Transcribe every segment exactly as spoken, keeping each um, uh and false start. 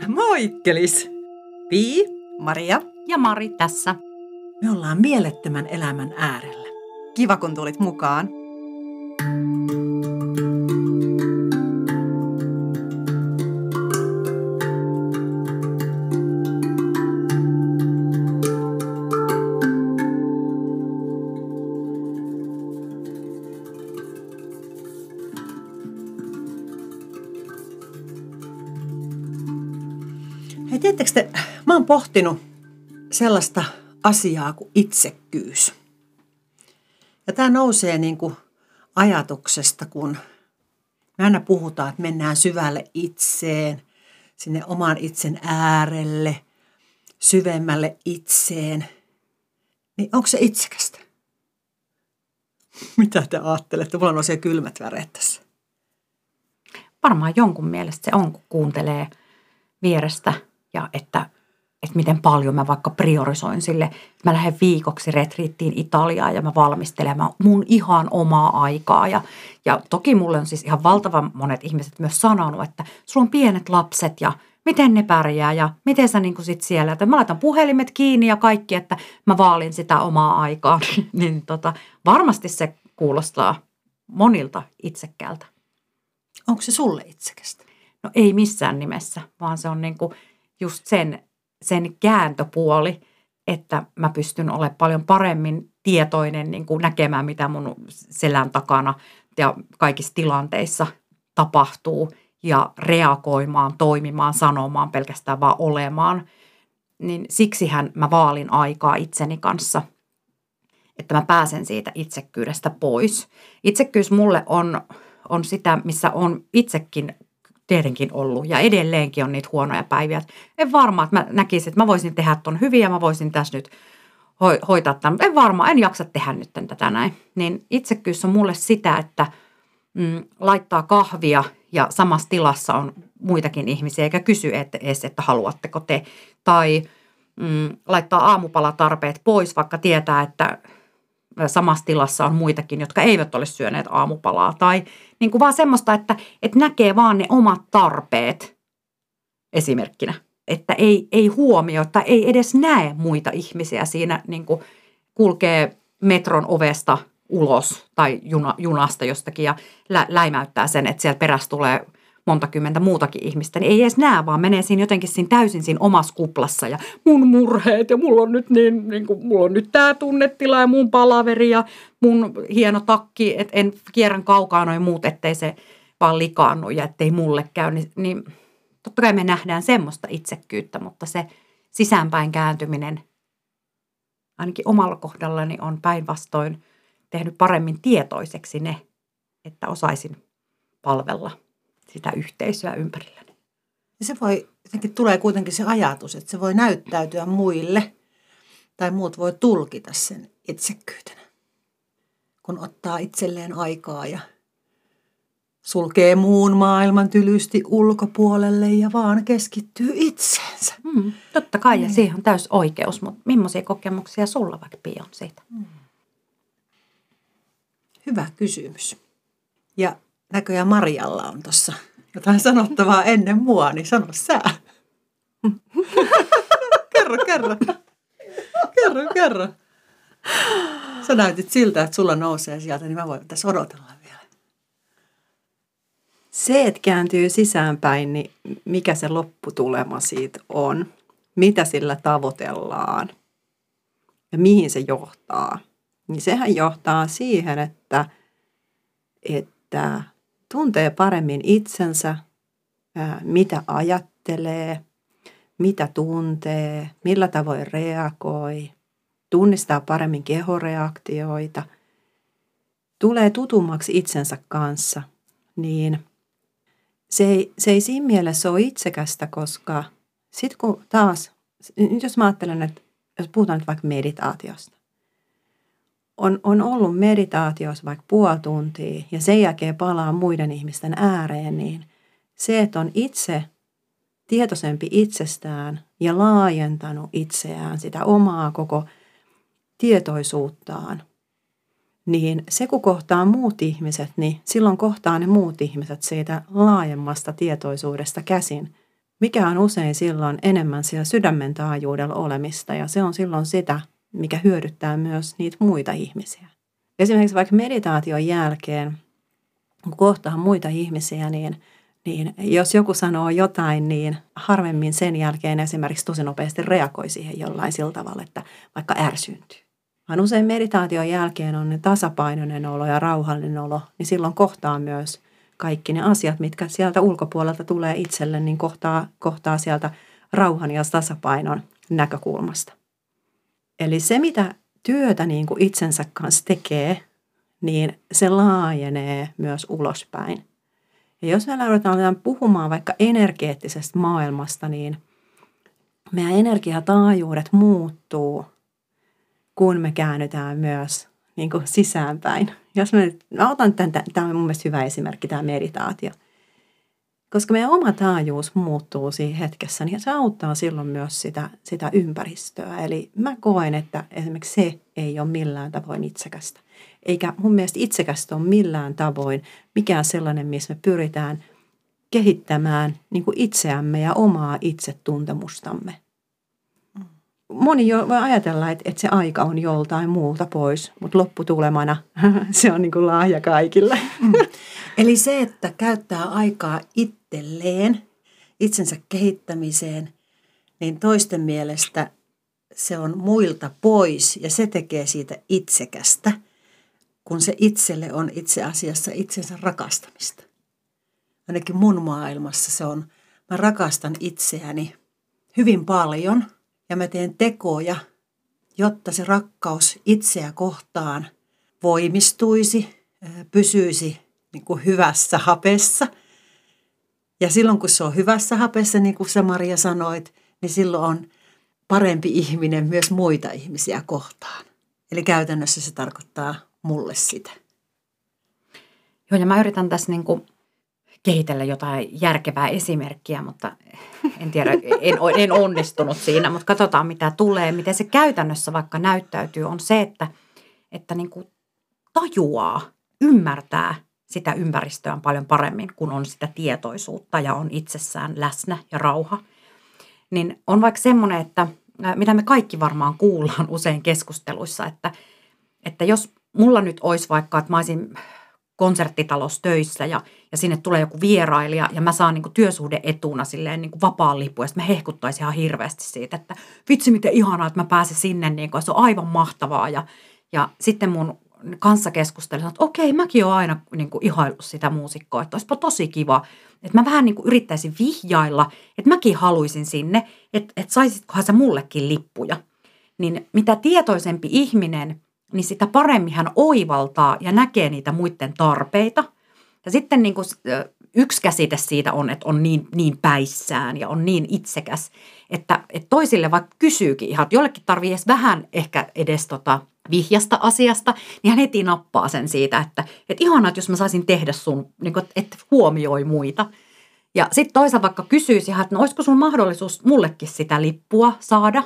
Moikkelis! Pii, Maria ja Mari tässä. Me ollaan mielettömän elämän äärellä. Kiva, kun tulit mukaan. Hei, tiedättekö te, mä oon pohtinut sellaista asiaa kuin itsekkyys. Ja tämä nousee niin kuin ajatuksesta, kun me aina puhutaan, että mennään syvälle itseen, sinne oman itsen äärelle, syvemmälle itseen. Niin onko se itsekästä? Mitä te ajattelette? Mulla on siellä kylmät väreet tässä. Varmaan jonkun mielestä se on, kun kuuntelee vierestä ja että, että miten paljon mä vaikka priorisoin sille. Mä lähden viikoksi retriittiin Italiaan ja mä valmistelen mun ihan omaa aikaa. Ja, ja toki mulle on siis ihan valtavan monet ihmiset myös sanonut, että sulla on pienet lapset ja miten ne pärjää ja miten sä niin kuin sit siellä. Että mä laitan puhelimet kiinni ja kaikki, että mä vaalin sitä omaa aikaa. niin tota, varmasti se kuulostaa monilta itsekkäältä. Onko se sulle itsekästä? No ei missään nimessä, vaan se on niinku just sen, sen kääntöpuoli, että mä pystyn olemaan paljon paremmin tietoinen niinku näkemään, mitä mun selän takana ja kaikissa tilanteissa tapahtuu ja reagoimaan, toimimaan, sanomaan, pelkästään vaan olemaan. Niin siksihän mä vaalin aikaa itseni kanssa, että mä pääsen siitä itsekkyydestä pois. Itsekkyys mulle on, on sitä, missä on itsekin tietenkin ollut ja edelleenkin on niitä huonoja päiviä. En varmaan, että mä näkisin, että mä voisin tehdä ton hyvin ja mä voisin tässä nyt hoitaa tämän, mutta en varmaan, en jaksa tehdä nyt tätä näin. Niin itsekkyys on mulle sitä, että mm, laittaa kahvia ja samassa tilassa on muitakin ihmisiä eikä kysy että, edes, että haluatteko te. Tai mm, laittaa aamupalatarpeet pois, vaikka tietää, että samassa tilassa on muitakin, jotka eivät ole syöneet aamupalaa. Tai niin kuin vaan semmoista, että, että näkee vaan ne omat tarpeet esimerkkinä. Että ei, ei huomioi tai ei edes näe muita ihmisiä siinä, niin kuin kulkee metron ovesta ulos tai juna, junasta jostakin ja lä, läimäyttää sen, että siellä perässä tulee monta kymmentä muutakin ihmistä, niin ei edes näe, vaan menee siinä jotenkin siinä täysin siinä omassa kuplassa ja mun murheet ja mulla on nyt niin, niin kuin, mulla on nyt tää tunnetila ja mun palaveri ja mun hieno takki, että en kierrän kaukaa noin muut, ettei se vaan likaannu ja ettei mulle käy, niin, niin totta kai me nähdään semmoista itsekkyyttä, mutta se sisäänpäin kääntyminen ainakin omalla kohdallani on päinvastoin tehnyt paremmin tietoiseksi ne, että osaisin palvella sitä yhteisöä ympärilläni. Ja se voi, jotenkin tulee kuitenkin se ajatus, että se voi näyttäytyä muille tai muut voi tulkita sen itsekkyytenä, kun ottaa itselleen aikaa ja sulkee muun maailman tylysti ulkopuolelle ja vaan keskittyy itseensä. Mm, totta kai ja siihen on täys oikeus, mutta millaisia kokemuksia sulla vaikka Pia on siitä? Mm. Hyvä kysymys. Ja näköjään Marialla on tuossa jotain sanottavaa ennen mua, niin sano sä. kerro, kerro. Kerro, kerro. Sä näytit siltä, että sulla nousee sieltä, niin mä voin tässä odotella vielä. Se, että kääntyy sisäänpäin, niin mikä se lopputulema siitä on? Mitä sillä tavoitellaan? Ja mihin se johtaa? Niin sehän johtaa siihen, että, että tuntee paremmin itsensä, mitä ajattelee, mitä tuntee, millä tavoin reagoi, tunnistaa paremmin kehoreaktioita, tulee tutummaksi itsensä kanssa, niin se ei, se ei siinä mielessä ole itsekästä, koska sitten kun taas, nyt jos mä ajattelen, että jos puhutaan nyt vaikka meditaatiosta, On, on ollut meditaatiossa vaikka puoli tuntia ja sen jälkeen palaa muiden ihmisten ääreen, niin se, että on itse tietoisempi itsestään ja laajentanut itseään, sitä omaa koko tietoisuuttaan, niin se kun kohtaa muut ihmiset, niin silloin kohtaa ne muut ihmiset siitä laajemmasta tietoisuudesta käsin. mikä on usein silloin enemmän siellä sydämen taajuudella olemista. Ja se on silloin sitä, mikä hyödyttää myös niitä muita ihmisiä. Esimerkiksi vaikka meditaation jälkeen, kun kohtaa muita ihmisiä, niin, niin jos joku sanoo jotain, niin harvemmin sen jälkeen esimerkiksi tosi nopeasti reagoi siihen jollain sillä tavalla, että vaikka ärsyntyy. Vaan usein meditaation jälkeen on ne tasapainoinen olo ja rauhallinen olo, niin silloin kohtaa myös kaikki ne asiat, mitkä sieltä ulkopuolelta tulee itselle, niin kohtaa, kohtaa sieltä rauhan ja tasapainon näkökulmasta. Eli se, mitä työtä niin kuin itsensä kanssa tekee, niin se laajenee myös ulospäin. Ja jos me aletaan puhumaan vaikka energeettisestä maailmasta, niin meidän energiataajuudet muuttuu, kun me käännytään myös niin kuin sisäänpäin. Jos me, mä otan tämän, tämä on mun mielestä hyvä esimerkki, tämä meditaatio. Koska meidän oma taajuus muuttuu siinä hetkessä, niin se auttaa silloin myös sitä, sitä ympäristöä. Eli mä koen, että esimerkiksi se ei ole millään tavoin itsekästä. Eikä mun mielestä itsekästä ole millään tavoin mikään sellainen, missä me pyritään kehittämään niin kuin itseämme ja omaa itsetuntemustamme. Moni jo voi ajatella, että, että se aika on joltain muulta pois, mutta lopputulemana se on niin kuin lahja kaikille. Mm. Eli se, että käyttää aikaa itselleen, itsensä kehittämiseen, niin toisten mielestä se on muilta pois ja se tekee siitä itsekästä, kun se itselle on itse asiassa itsensä rakastamista. Ainakin mun maailmassa se on, mä rakastan itseäni hyvin paljon ja mä teen tekoja, jotta se rakkaus itseä kohtaan voimistuisi, pysyisi niin kuin hyvässä hapessa. Ja silloin kun se on hyvässä hapessa, niin kuin sä Maria sanoit, niin silloin on parempi ihminen myös muita ihmisiä kohtaan. Eli käytännössä se tarkoittaa mulle sitä. Joo, ja mä yritän tässä niin kuin kehitellä jotain järkevää esimerkkiä, mutta en tiedä, en, en onnistunut siinä, mutta katsotaan mitä tulee. Miten se käytännössä vaikka näyttäytyy on se, että, että niin kuin tajuaa, ymmärtää sitä ympäristöä paljon paremmin, kun on sitä tietoisuutta ja on itsessään läsnä ja rauha. Niin on vaikka semmoinen, että mitä me kaikki varmaan kuullaan usein keskusteluissa, että, että jos mulla nyt olisi vaikka, että mä olisin konserttitalossa töissä ja, ja sinne tulee joku vierailija ja mä saan niin kuin työsuhde-etuna silleen niin kuin vapaan lippu ja sitten mä hehkuttaisin ihan hirveästi siitä, että vitsi miten ihanaa, että mä pääsen sinne, niin kuin, se on aivan mahtavaa ja, ja sitten mun kanssa keskustelin, että okei, mäkin olen aina niin kuin ihaillut sitä muusikkoa, että olisipa tosi kiva, että mä vähän niin kuin yrittäisin vihjailla, että mäkin haluaisin sinne, että, että saisitkohan sä mullekin lippuja. Niin mitä tietoisempi ihminen, niin sitä paremmin hän oivaltaa ja näkee niitä muiden tarpeita. Ja sitten niin kuin yksi käsite siitä on, että on niin, niin päissään ja on niin itsekäs, että, että toisille vaikka kysyykin ihan, että jollekin tarvii edes vähän ehkä edes tota vihjasta asiasta, niin hän heti nappaa sen siitä, että, että ihanaa, että jos mä saisin tehdä sun, niin kuin, että huomioi muita. Ja sitten toisaalta vaikka kysyisi, että no olisiko sun mahdollisuus mullekin sitä lippua saada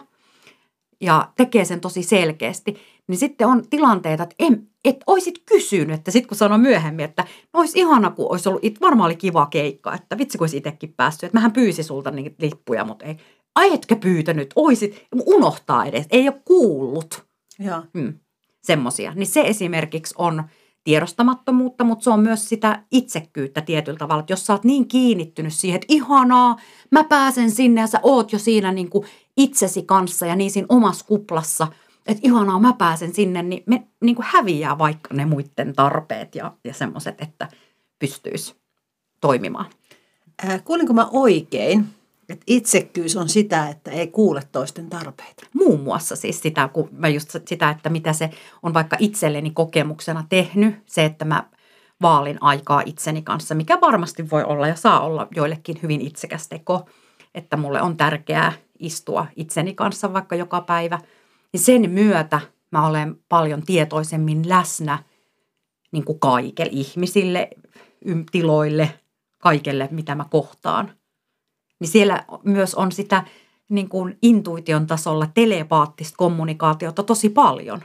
ja tekee sen tosi selkeästi, niin sitten on tilanteita, että en, et oisit kysynyt, että sitten kun sanoo myöhemmin, että no olisi ihana, kun olisi ollut, varmaan oli kiva keikka, että vitsi kun olisi itsekin päässyt, että mähän pyysi sulta niitä lippuja, mutta ei, ai etkä pyytänyt, oisit, unohtaa edes, ei ole kuullut. Joo. Hmm, semmoisia. Niin se esimerkiksi on tiedostamattomuutta, mutta se on myös sitä itsekkyyttä tietyllä tavalla, että jos sä oot niin kiinnittynyt siihen, että ihanaa, mä pääsen sinne ja sä oot jo siinä niin kuin itsesi kanssa ja niin siinä omassa kuplassa, että ihanaa, mä pääsen sinne, niin me niin kuin häviää vaikka ne muiden tarpeet ja, ja semmoiset, että pystyisi toimimaan. Äh, kuulinko mä oikein, että itsekkyys on sitä, että ei kuule toisten tarpeita? Muun muassa siis sitä, kun mä just sitä, että mitä se on vaikka itselleni kokemuksena tehnyt, se, että mä vaalin aikaa itseni kanssa, mikä varmasti voi olla ja saa olla joillekin hyvin itsekäs teko, että mulle on tärkeää istua itseni kanssa vaikka joka päivä. Niin sen myötä mä olen paljon tietoisemmin läsnä niin kuin kaikille ihmisille, tiloille, kaikelle mitä mä kohtaan. Niin siellä myös on sitä niin kuin intuition tasolla telepaattista kommunikaatiota tosi paljon.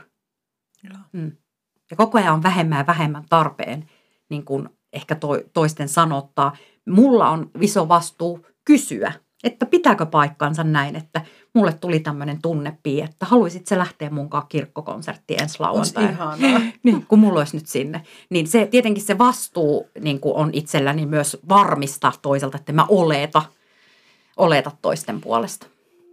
Mm. Ja koko ajan on vähemmän ja vähemmän tarpeen niin kuin ehkä to, toisten sanottaa. Mulla on iso vastuu kysyä, Että pitääkö paikkansa näin, että mulle tuli tämmöinen tunnepii, että haluaisit sä lähteä munkaan kirkkokonserttiin ensi lauantaina. Ihanaa. Niin, kun mulla olisi nyt sinne. Niin se, tietenkin se vastuu niin kuin on itselläni myös varmistaa toiselta, että mä oleta, oleta toisten puolesta.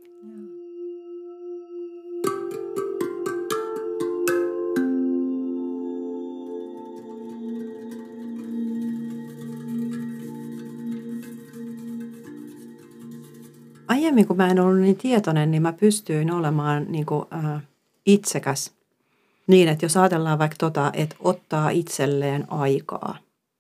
Aiemmin, kun mä en ollut niin tietoinen, niin mä pystyin olemaan niin kuin, äh, itsekäs niin, että jos ajatellaan vaikka tota, että ottaa itselleen aikaa,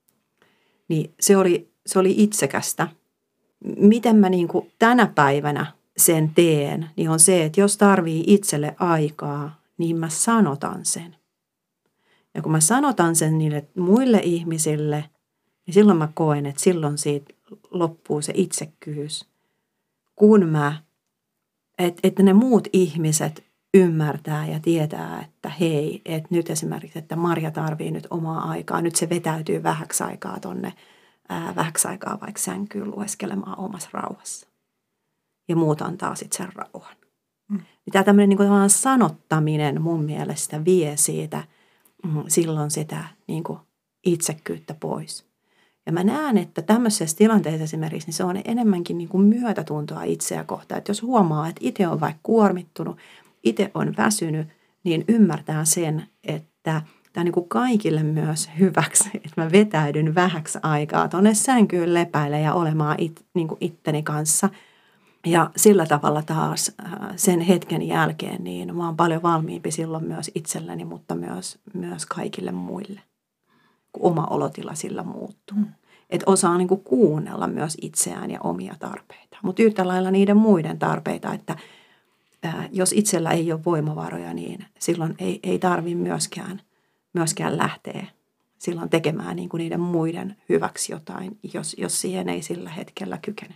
niin se oli, se oli itsekästä. Miten mä niin kuin tänä päivänä sen teen, niin on se, että jos tarvii itselle aikaa, niin mä sanotan sen. Ja kun mä sanotan sen niille muille ihmisille, niin silloin mä koen, että silloin siitä loppuu se itsekkyys. Kun mä, että, että ne muut ihmiset ymmärtää ja tietää, että hei, että nyt esimerkiksi, että Marja tarvii nyt omaa aikaa, nyt se vetäytyy vähäksi aikaa tonne, ää, vähäksi aikaa vaikka sänkyyn lueskelemaan omassa rauhassa. Ja muut antaa sitten sen rauhan. Mm. Tämä tämmöinen niin kuin sanottaminen mun mielestä vie siitä mm, silloin sitä niin kuin itsekkyyttä pois. Ja mä näen, että tämmöisessä tilanteessa esimerkiksi niin se on enemmänkin niin kuin myötätuntoa itseä kohtaan. Että jos huomaa, että itse on vaikka kuormittunut, itse on väsynyt, niin ymmärtää sen, että tämä on niin kuin kaikille myös hyväksi, että mä vetäydyn vähäksi aikaa tuonne sänkyyn lepäille ja olemaan it, niin kuin itteni kanssa. Ja sillä tavalla taas sen hetken jälkeen niin mä oon paljon valmiimpi silloin myös itselleni, mutta myös, myös kaikille muille, kun oma olotila sillä muuttuu. Mm. Että osaa niin kuin kuunnella myös itseään ja omia tarpeita, mutta yhtä lailla niiden muiden tarpeita, että ää, jos itsellä ei ole voimavaroja, niin silloin ei, ei tarvitse myöskään, myöskään lähteä silloin tekemään niin kuin niiden muiden hyväksi jotain, jos, jos siihen ei sillä hetkellä kykene.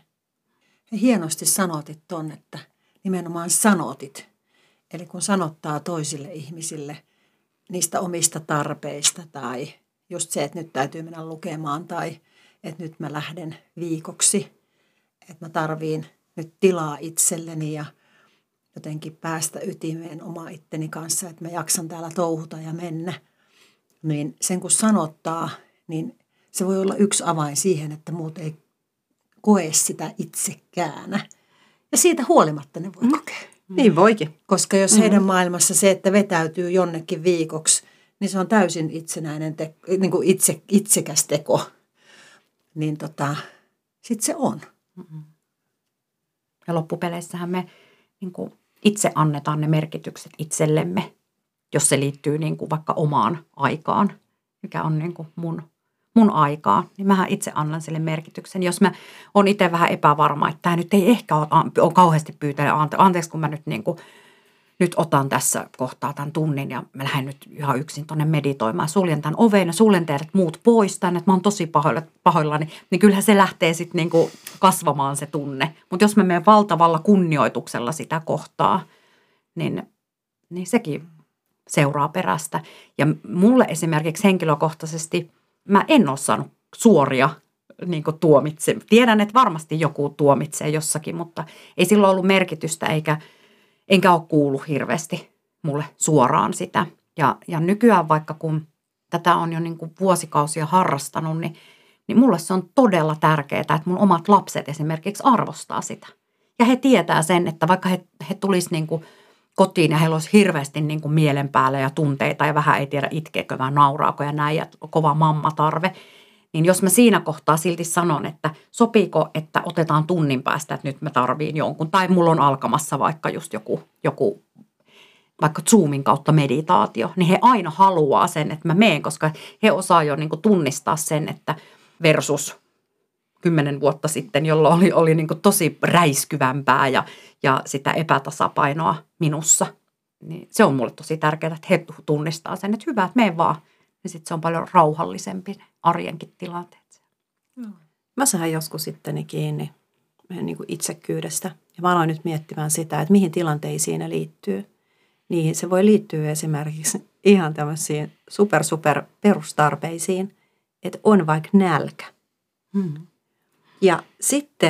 Ja hienosti sanotit ton, että nimenomaan sanotit. Eli kun sanottaa toisille ihmisille niistä omista tarpeista tai just se, että nyt täytyy mennä lukemaan tai että nyt mä lähden viikoksi, että mä tarviin nyt tilaa itselleni ja jotenkin päästä ytimeen oma itteni kanssa, että mä jaksan täällä touhuta ja mennä. Niin sen kun sanottaa, niin se voi olla yksi avain siihen, että muut ei koe sitä itsekäänä. Ja siitä huolimatta ne voi kokea. Mm. Niin voikin. Koska jos heidän mm-hmm. maailmassa se, että vetäytyy jonnekin viikoksi, niin se on täysin itsenäinen, te- niin kuin itse, itsekäs teko. Niin tota, sit se on. Mm-hmm. Ja loppupeleissähän me niin kuin itse annetaan ne merkitykset itsellemme, jos se liittyy niin kuin vaikka omaan aikaan, mikä on niin kuin mun mun aikaa, niin mähän itse annan sille merkityksen. Jos mä oon itse vähän epävarma, että tämä nyt ei ehkä ole, ole kauheasti pyytänyt ante, anteeksi, kun mä nyt, niin kuin, nyt otan tässä kohtaa tämän tunnin ja mä lähden nyt ihan yksin tuonne meditoimaan. Suljen tämän oven ja suljen teidät muut pois tänne, että mä oon tosi pahoillani, niin kyllähän se lähtee sitten niin kuin kasvamaan se tunne. Mutta jos mä menen valtavalla kunnioituksella sitä kohtaa, niin, niin sekin seuraa perästä. Ja mulle esimerkiksi henkilökohtaisesti mä en ole saanut suoria niin kuin tuomitse. Tiedän, että varmasti joku tuomitsee jossakin, mutta ei sillä ollut merkitystä eikä, enkä ole kuullut hirveästi mulle suoraan sitä. Ja, ja nykyään vaikka kun tätä on jo niin kuin vuosikausia harrastanut, niin, niin mulle se on todella tärkeää, että mun omat lapset esimerkiksi arvostaa sitä. Ja he tietää sen, että vaikka he, he tulisi niin kuin kotiin ja heillä olisi hirveästi niin kuin mielen päällä ja tunteita ja vähän ei tiedä itkeekö vai nauraako ja näin ja kova mammatarve, niin jos mä siinä kohtaa silti sanon, että sopiiko, että otetaan tunnin päästä, että nyt mä tarviin jonkun tai mulla on alkamassa vaikka just joku, joku vaikka Zoomin kautta meditaatio, niin he aina haluaa sen, että mä meen, koska he osaa jo niin kuin tunnistaa sen, että versus kymmenen vuotta sitten, jolloin oli, oli niin kuin tosi räiskyvämpää ja, ja sitä epätasapainoa minussa. Niin se on mulle tosi tärkeää, että he tunnistaa sen, että hyvä, että mene vaan. Ja sitten se on paljon rauhallisempi ne arjenkin tilanteet. No. Mä sain joskus sitten kiinni niin kuin itsekkyydestä. Ja mä aloin nyt miettimään sitä, että mihin tilanteisiin ne liittyy. Niin se voi liittyä esimerkiksi ihan tämmöisiin super super perustarpeisiin, että on vaikka nälkä. Hmm. Ja sitten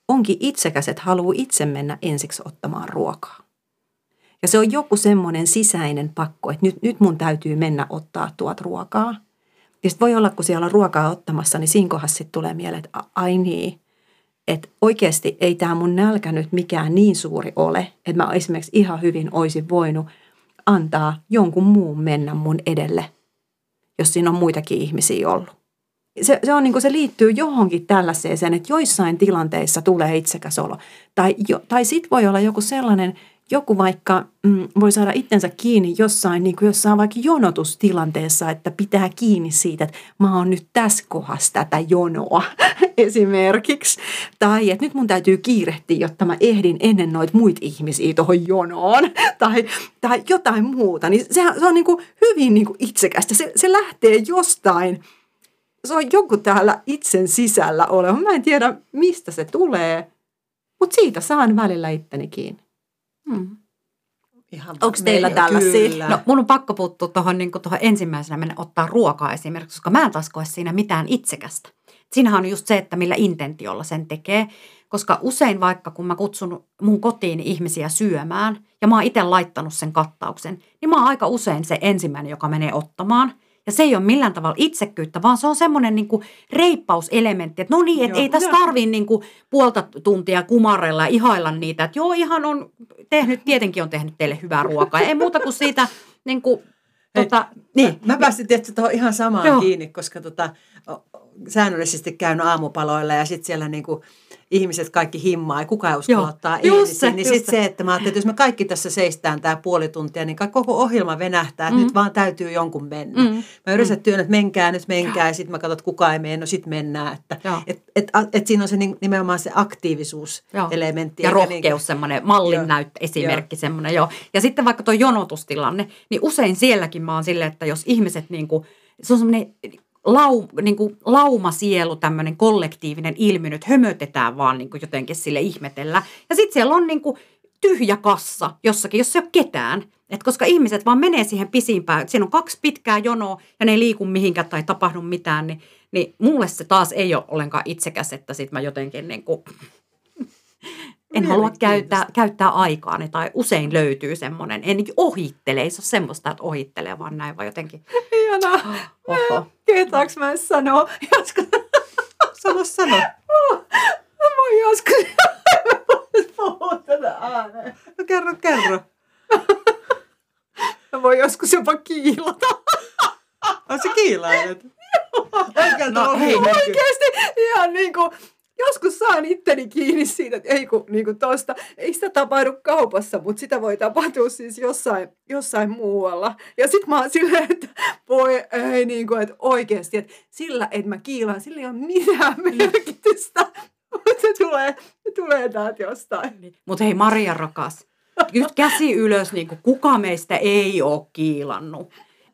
onkin itsekäs, että haluaa itse mennä ensiksi ottamaan ruokaa. Ja se on joku semmoinen sisäinen pakko, että nyt, nyt mun täytyy mennä ottaa tuot ruokaa. Ja sitten voi olla, kun siellä on ruokaa ottamassa, niin siinä kohdassa sitten tulee mieleen, että ai niin, että oikeasti ei tämä mun nälkä nyt mikään niin suuri ole, että mä esimerkiksi ihan hyvin olisin voinut antaa jonkun muun mennä mun edelle, jos siinä on muitakin ihmisiä ollut. Se, se, on niin kuin se liittyy johonkin tällaiseen, että joissain tilanteissa tulee itsekäs olo. Tai, tai sitten voi olla joku sellainen, joku vaikka mm, voi saada itsensä kiinni jossain, niin kuin jossain vaikka jonotustilanteessa, että pitää kiinni siitä, että mä oon nyt tässä kohdassa tätä jonoa esimerkiksi. Tai että nyt mun täytyy kiirehtiä, jotta mä ehdin ennen noita muita ihmisiä tuohon jonoon. Tai, tai jotain muuta. Niin se, se on niin kuin hyvin niin kuin itsekästä. Se, se lähtee jostain. Se on joku täällä itsen sisällä oleva. Mä en tiedä, mistä se tulee, mutta siitä saan välillä itteni kiinni. Hmm. Onko teillä tällaisia? No mun on pakko puuttua tuohon niin ensimmäisenä mennä ottaa ruokaa esimerkiksi, koska mä en taas koe siinä mitään itsekästä. Siinähän on just se, että millä intentiolla sen tekee, koska usein vaikka kun mä kutsun mun kotiin ihmisiä syömään ja mä oon itse laittanut sen kattauksen, niin mä oon aika usein se ensimmäinen, joka menee ottamaan. Ja se ei ole millään tavalla itsekkyyttä, vaan se on semmoinen niin kuin reippauselementti, että no niin, että ei tässä tarvitse niin kuin puolta tuntia kumarella ja ihailla niitä, että joo, ihan on tehnyt, tietenkin on tehnyt teille hyvää ruokaa. Ei muuta kuin siitä, niin kuin, tota, niin. Mä, mä pääsin tietysti tuohon ihan samaan joo. kiinni, koska tota, säännöllisesti käynyt aamupaloilla ja sitten siellä niin kuin ihmiset kaikki himmaa ja kukaan ei uskalla ottaa ensin. Niin sitten se, että mä ajattelin, että jos me kaikki tässä seistään tämä puoli tuntia, niin koko ohjelma venähtää, että mm. nyt vaan täytyy jonkun mennä. Mm. Mä yritän mm. työn, että menkää nyt, menkää ja sitten mä katson, että kukaan ei mene, no sitten mennään. Että et, et, et, et siinä on se nimenomaan se aktiivisuuselementti. Ja rohkeus, niin, semmoinen mallin näyttö, esimerkki semmoinen, joo. Ja sitten vaikka tuo jonotustilanne, niin usein sielläkin mä oon silleen, että jos ihmiset niin kuin, se on semmoinen Lau, niin kuin laumasielu, tämmöinen kollektiivinen ilmiö, nyt hömötetään vaan niin kuin jotenkin sille ihmetellä. Ja sitten siellä on niin kuin tyhjä kassa jossakin, jossa ei ole ketään. Et koska ihmiset vaan menee siihen pisimpään, siinä on kaksi pitkää jonoa ja ne ei liiku mihinkään tai tapahdu mitään, niin, niin mulle se taas ei ole ollenkaan itsekäs, että sitten mä jotenkin niin kuin en halua käyttää, käyttää aikaani tai usein löytyy semmoinen, en ohittele, ei se ole semmoista, että ohittelee, vaan näin vaan jotenkin. Ihanaa. Oho. Kehtaanko mä en sanoa? Joskus... Sano, sano. Mä voin joskus... Mä voin puhua tätä ääneen. No kerro, kerro. Mä voin joskus jopa kiilata. On se kiilailet? No hei, oikeasti ihan niin kuin... Joskus saan itteni kiinni siitä, että ei kun niin kuin tosta, ei sitä tapahdu kaupassa, mutta sitä voi tapahtua siis jossain, jossain muualla. Ja sit mä oon silleen, että voi ei niin kuin, että oikeasti, että sillä, että mä kiilaan, sillä ei ole mitään merkitystä, mutta se tulee, se tulee täältä jostain. Mutta hei Maria rakas, nyt käsi ylös, niin kuin kuka meistä ei ole kiilannut.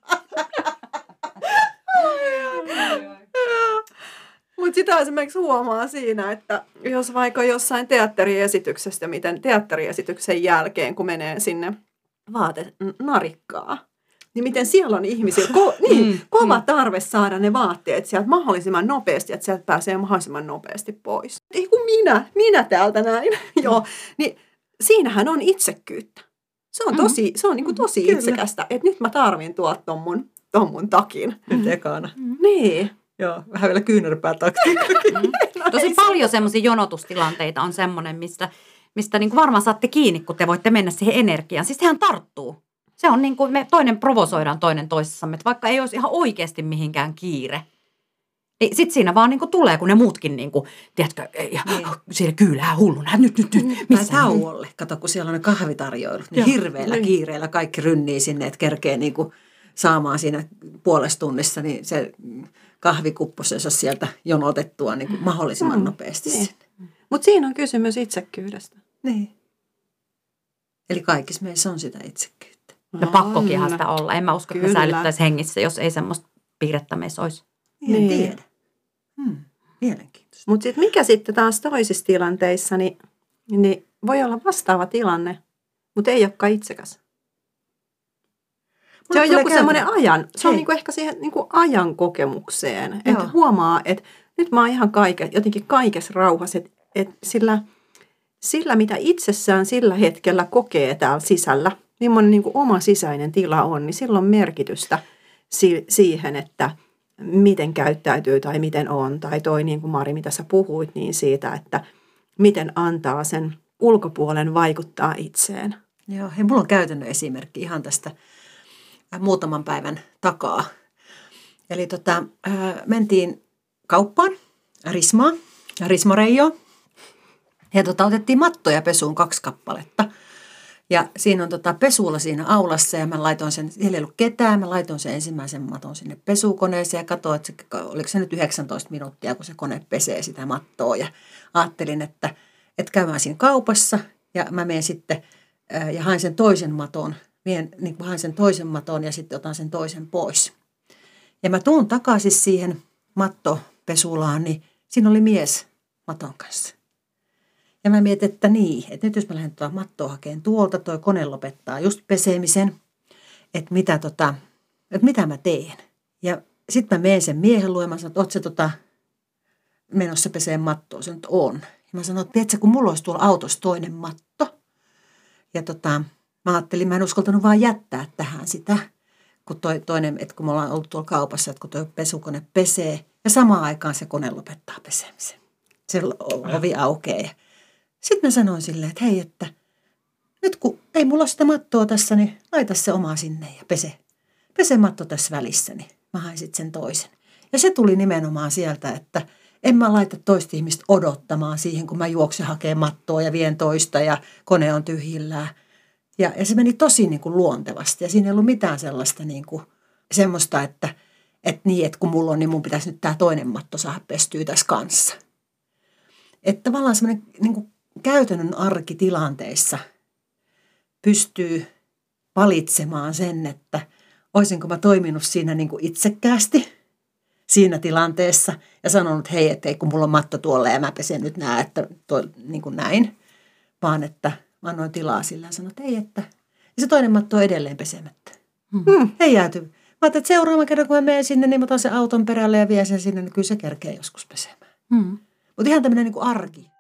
Mutta sitä esimerkiksi huomaa siinä, että jos vaikka jossain teatteriesityksestä, miten teatteriesityksen jälkeen, kun menee sinne vaatenarikkaa, niin miten siellä on ihmisillä ko- niin, mm, kova mm. tarve saada ne vaatteet sieltä mahdollisimman nopeasti, että sieltä pääsee mahdollisimman nopeasti pois. Ei kun minä, minä täältä näin. Joo, niin siinähän on itsekkyyttä. Se on tosi, se on niin kuin tosi Kyllä. itsekästä, että nyt mä tarvin tuot ton mun, ton mun takin. Nyt ekana. Niin. Joo, vähän vielä kyynärpää taktiikkakin. Mm. Tosi paljon semmoisia jonotustilanteita on semmoinen, mistä, mistä niin kuin varmaan saatte kiinni, kun te voitte mennä siihen energiaan. Siis sehän tarttuu. Se on niin kuin me toinen provosoidaan toinen toisessamme, että vaikka ei olisi ihan oikeasti mihinkään kiire. Niin sitten siinä vaan niin kuin tulee, kun ne muutkin, niin kuin, tiedätkö, niin. siellä kyylää hulluna, nyt, nyt, nyt. Missä tauolle? Kato, kun siellä on ne kahvitarjoilut, niin hirveällä niin. kiireellä kaikki rynnii sinne, että kerkee niin kuin saamaan siinä puolessa tunnissa, niin se kahvikupposensa sieltä jonotettua niin kuin mahdollisimman mm. nopeasti. Niin. Mutta siinä on kysymys itsekkyydestä. Niin. Eli kaikissa meissä on sitä itsekkyyttä. Ja pakkokinhan sitä olla. En mä usko, että me säilyttäisi hengissä, jos ei semmoista piirrettä meissä olisi. En niin. tiedä. Hmm. Mielenkiintoista. Mutta sitten mikä sitten taas toisissa tilanteissa, niin, niin voi olla vastaava tilanne, mutta ei olekaan itsekäs. Se on joku semmoinen ajan, se on niinku ehkä siihen niinku ajan kokemukseen, että huomaa, että nyt mä oon ihan kaiken, jotenkin kaikessa rauhassa, että että sillä, sillä, mitä itsessään sillä hetkellä kokee täällä sisällä, millainen niin kuin oma sisäinen tila on, niin sillä on merkitystä si- siihen, että miten käyttäytyy tai miten on. Tai toi, niin kuin Mari, mitä sä puhuit, niin siitä, että miten antaa sen ulkopuolen vaikuttaa itseen. Joo, hei, mulla on käytännön esimerkki ihan tästä muutaman päivän takaa. Eli tota, mentiin kauppaan, Rismaan, Rismareijoon, ja tota, otettiin mattoja pesuun kaksi kappaletta. Ja siinä on tota pesulla siinä aulassa ja mä laitoin sen, siellä ei ollut ketään, mä laitoin sen ensimmäisen maton sinne pesukoneeseen ja katsoin, että se, oliko se nyt yhdeksäntoista minuuttia, kun se kone pesee sitä mattoa. Ja ajattelin, että, että käymään siinä kaupassa ja mä menen sitten ja hain sen toisen maton, vien, niin kuin hain sen toisen maton ja sitten otan sen toisen pois. Ja mä tuun takaisin siihen mattopesulaan, niin siinä oli mies maton kanssa. Ja mä mietin, että niin, että nyt jos mä lähden tuota mattoa hakemaan tuolta, toi kone lopettaa just pesemisen, että mitä, tota, että mitä mä teen. Ja sitten mä menen sen miehen luo ja mä sanon, että oot sä tota, menossa peseen mattoa? Se nyt on. Ja mä sanoin, että tiedätkö, kun mulla olisi tuolla autossa toinen matto. Ja tota, mä ajattelin, mä en uskaltanut vaan jättää tähän sitä, kun toi toinen, että kun me ollaan ollut tuolla kaupassa, että kun toi pesukone pesee ja samaan aikaan se kone lopettaa pesemisen. Se ovi aukeaa. Sitten mä sanoin silleen, että hei, että nyt kun ei mulla ole sitä mattoa tässä, niin laita se omaa sinne ja pese. Pese matto tässä välissä, niin mä hain sitten sen toisen. Ja se tuli nimenomaan sieltä, että en mä laita toista ihmistä odottamaan siihen, kun mä juoksen hakemaan mattoa ja vien toista ja kone on tyhjillään. Ja, ja se meni tosi niin kuin luontevasti ja siinä ei ollut mitään sellaista niin kuin, semmoista, että, että niin, että kun mulla on, niin mun pitäisi nyt tämä toinen matto saada pestyä tässä kanssa. Että tavallaan semmoinen niin kuin käytännön arkitilanteissa pystyy valitsemaan sen, että olisinko mä toiminut siinä niin kuin itsekkäästi siinä tilanteessa ja sanonut, että hei, että ei kun mulla on matto tuolla ja mä pesen nyt nää, että toi, niin kuin näin, vaan että mä annoin tilaa sillä ja sanoin, että ei, että ja se toinen matto on edelleen pesemättä. Hmm. Ei jääty. Mä ajattelin, että seuraava kerran kun mä menen sinne, niin mä otan sen auton perälle ja vien sen sinne, niin kyllä se kerkee joskus pesemään. Hmm. Mutta ihan tämmöinen niin kuin arki.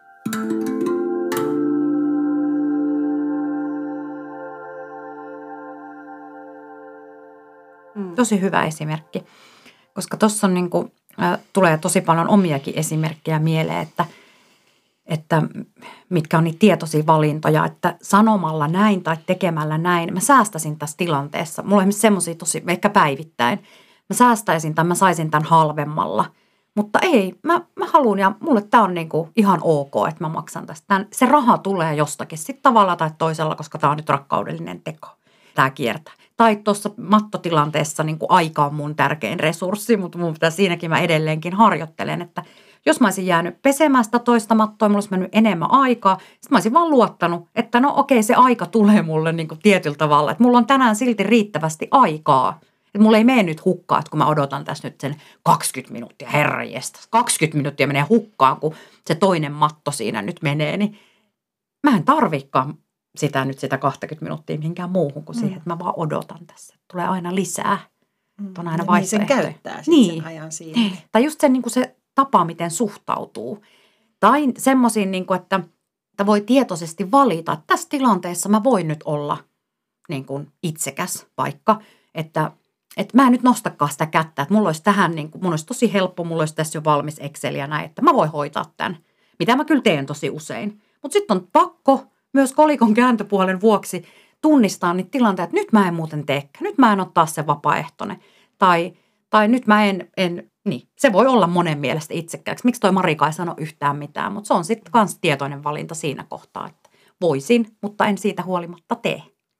Tosi hyvä esimerkki, koska tuossa niin kuin, äh, tulee tosi paljon omiakin esimerkkejä mieleen, että, että mitkä on niitä tietoisia valintoja, että sanomalla näin tai tekemällä näin, mä säästäisin tässä tilanteessa. Mulla on esimerkiksi semmoisia tosi, ehkä päivittäin, mä säästäisin tai mä saisin tämän halvemmalla. Mutta ei, mä, mä haluan ja mulle tämä on niinku ihan ok, että mä maksan tästä. Tän, se raha tulee jostakin sitten tavalla tai toisella, koska tämä on nyt rakkaudellinen teko. Tämä kiertää. Tai tuossa mattotilanteessa niinku aika on mun tärkein resurssi, mutta mun pitää siinäkin mä edelleenkin harjoittelen, että jos mä olisin jäänyt pesemään sitä toista mattoa, mulla olisi mennyt enemmän aikaa, sitten mä olisin vaan luottanut, että no okei, se aika tulee mulle niinku tietyllä tavalla, että mulla on tänään silti riittävästi aikaa. Että mulla ei mene nyt hukkaan, että kun mä odotan tässä nyt sen kaksikymmentä minuuttia, herranjestas, kaksikymmentä minuuttia menee hukkaan, kun se toinen matto siinä nyt menee, niin mä en tarvikaan sitä nyt sitä kaksikymmentä minuuttia mihinkään muuhun kuin siihen, että mä vaan odotan tässä. Tulee aina lisää. Mm. On aina vaihtoehtoja. Niin sen käyttää sitten niin. sen ajan siinä. Niin. Tai just se, niin kuin se tapa, miten suhtautuu. Tai semmoisiin, niin kuin, että, että voi tietoisesti valita, että tässä tilanteessa mä voin nyt olla niin kuin itsekäs vaikka, että että mä en nyt nostakaan sitä kättä, että mulla olisi tähän, niin kuin, mun olisi tosi helppo, mulla olisi tässä jo valmis Excel ja näin, että mä voin hoitaa tämän, mitä mä kyllä teen tosi usein. Mutta sitten on pakko myös kolikon kääntöpuolen vuoksi tunnistaa niitä tilanteita, että nyt mä en muuten teekään, nyt mä en ole taas se vapaaehtoinen. Tai, tai nyt mä en, en, niin se voi olla monen mielestä itsekkääksi. Miksi toi Marika ei sano yhtään mitään, mutta se on sitten myös tietoinen valinta siinä kohtaa, että voisin, mutta en siitä huolimatta tee.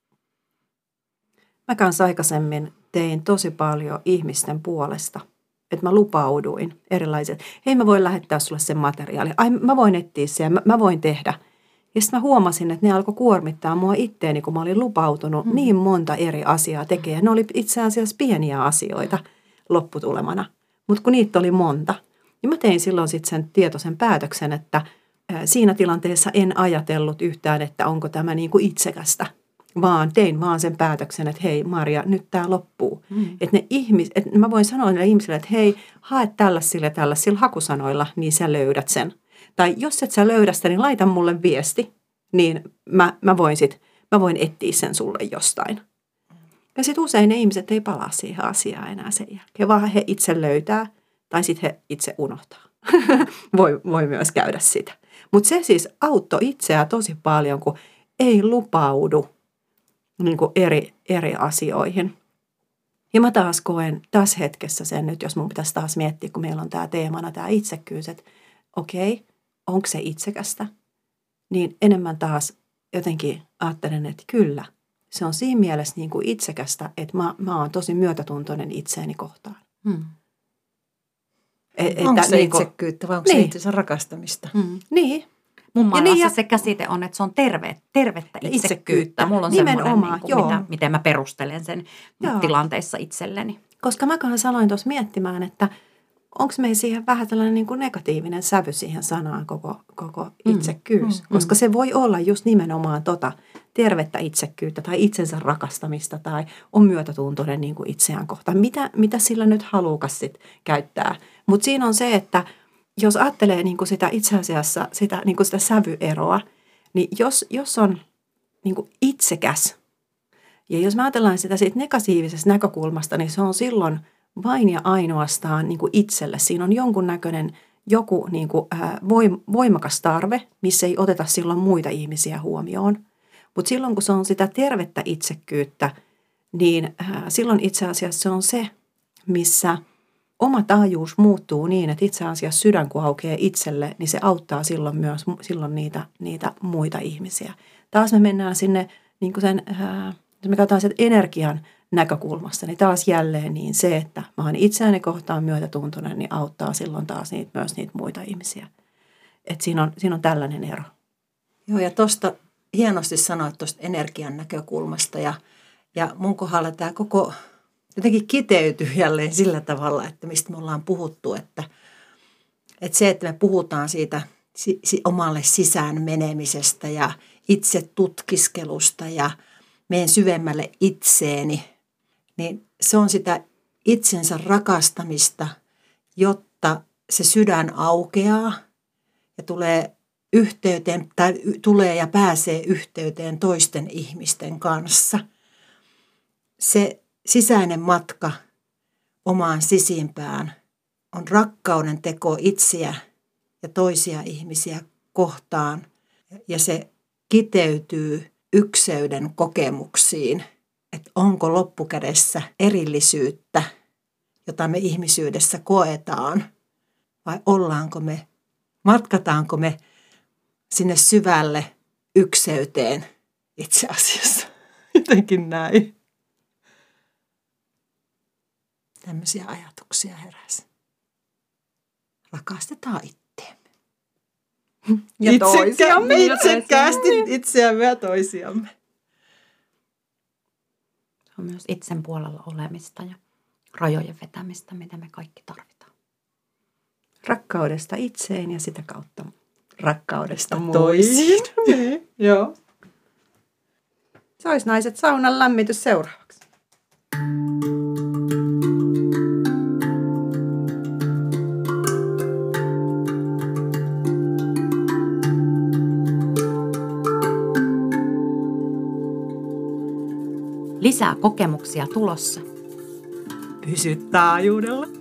Mä kanssa aikaisemmin tein tosi paljon ihmisten puolesta, että mä lupauduin erilaiset. Hei, mä voin lähettää sulle sen materiaali. Ai, mä voin etsiä sen, mä, mä voin tehdä. Ja sitten mä huomasin, että ne alkoi kuormittaa mua itteeni, kun mä olin lupautunut mm. niin monta eri asiaa tekemään. Ne oli itse asiassa pieniä asioita lopputulemana, mutta kun niitä oli monta, niin mä tein silloin sitten sen tietoisen päätöksen, että siinä tilanteessa en ajatellut yhtään, että onko tämä niin kuin itsekästä. Vaan tein vaan sen päätöksen, että hei Maria, nyt tämä loppuu. Mm. Että ne ihmis, että mä voin sanoa niille ihmisille, että hei, hae tällaisilla tällaisilla hakusanoilla, niin sä löydät sen. Tai jos et sä löydä sitä, niin laita mulle viesti, niin mä, mä, voin, sit, mä voin etsiä sen sulle jostain. Ja sitten usein ne ihmiset ei palaa siihen asiaan enää sen jälkeen, vaan he itse löytää tai sitten he itse unohtaa. voi, voi myös käydä sitä. Mutta se siis auttoi itseään tosi paljon, kun ei lupaudu niin kuin eri, eri asioihin. Ja mä taas koen tässä hetkessä sen nyt, jos mun pitäisi taas miettiä, kun meillä on tämä teemana, tämä itsekkyys, että okei, onko se itsekästä? Niin enemmän taas jotenkin ajattelen, että kyllä, se on siinä mielessä niin kuin itsekästä, että mä, mä oon tosi myötätuntoinen itseäni kohtaan. Hmm. Et, onko se niin kuin, itsekkyyttä vai onko niin. se itsensä rakastamista? Hmm. Niin. Mun maailmassa niin, ja, se käsite on, että se on terve, tervettä itsekkyyttä. itsekkyyttä. Mulla on nimenomaan, semmoinen, niin kuin, mitä, miten mä perustelen sen joo. tilanteissa itselleni. Koska mäkään sanoin tuossa miettimään, että onko meillä siihen vähän tällainen niin kuin negatiivinen sävy siihen sanaan koko, koko itsekkyys. Mm, koska mm. se voi olla just nimenomaan tota tervettä itsekkyyttä tai itsensä rakastamista tai on myötätuntoinen niin kuin itseään kohtaan. Mitä, mitä sillä nyt haluukas sit käyttää? Mutta siinä on se, että jos ajattelee niin kuin sitä itse asiassa sitä, niin kuin sitä sävyeroa, niin jos, jos on niin kuin itsekäs ja jos me ajatellaan sitä siitä negatiivisesta näkökulmasta, niin se on silloin vain ja ainoastaan niin kuin itselle. Siinä on jonkunnäköinen joku niin kuin, ää, voimakas tarve, missä ei oteta silloin muita ihmisiä huomioon. Mutta silloin kun se on sitä tervettä itsekkyyttä, niin ää, silloin itse asiassa se on se, missä oma taajuus muuttuu niin, että itse asiassa sydän kun aukeaa itselle, niin se auttaa silloin myös silloin niitä, niitä muita ihmisiä. Taas me mennään sinne, niin kuin sen, ää, jos me katsotaan sen energian näkökulmasta, niin taas jälleen niin se, että mä oon itseäni kohtaan myötätuntoinen, niin auttaa silloin taas niitä, myös niitä muita ihmisiä. Et siinä on, siinä on tällainen ero. Joo, ja tuosta hienosti sanoit tuosta energian näkökulmasta, ja, ja mun kohdalla tämä koko jotenkin kiteytyy jälleen sillä tavalla, että mistä me ollaan puhuttu, että, että se, että me puhutaan siitä si, si, omalle sisään menemisestä ja itse tutkiskelusta ja menen syvemmälle itseeni, niin se on sitä itsensä rakastamista, jotta se sydän aukeaa ja tulee yhteyteen tai tulee ja pääsee yhteyteen toisten ihmisten kanssa. Se sisäinen matka omaan sisimpään on rakkauden teko itseä ja toisia ihmisiä kohtaan ja se kiteytyy ykseyden kokemuksiin, että onko loppukädessä erillisyyttä, jota me ihmisyydessä koetaan, vai ollaanko me, matkataanko me sinne syvälle ykseyteen itse asiassa. Jotenkin näin. Tämmöisiä ajatuksia heräsi. Rakastetaan itteemme. Ja toisiamme. Itsekkäästi itseämme ja toisiamme. Se on myös itsen puolella olemista ja rajojen vetämistä, mitä me kaikki tarvitaan. Rakkaudesta itseen ja sitä kautta rakkaudesta toisiin. Joo. Se olisi naiset saunan lämmitys seuraavaksi. Lisää kokemuksia tulossa. Pysy taajuudella.